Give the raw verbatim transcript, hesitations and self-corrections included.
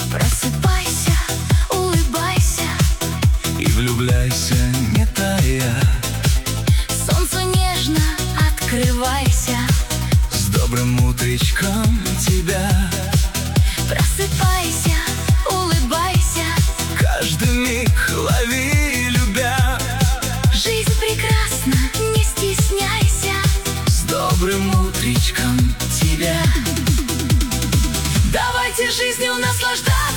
Просыпайся, улыбайся и влюбляйся, не тая. Солнцу нежно открывайся, с добрым утречком тебя. Просыпайся, улыбайся, каждый миг лови, любя. Жизнь прекрасна, не стесняйся, с добрым утречком тебя. давайте жизнью наслаждаться.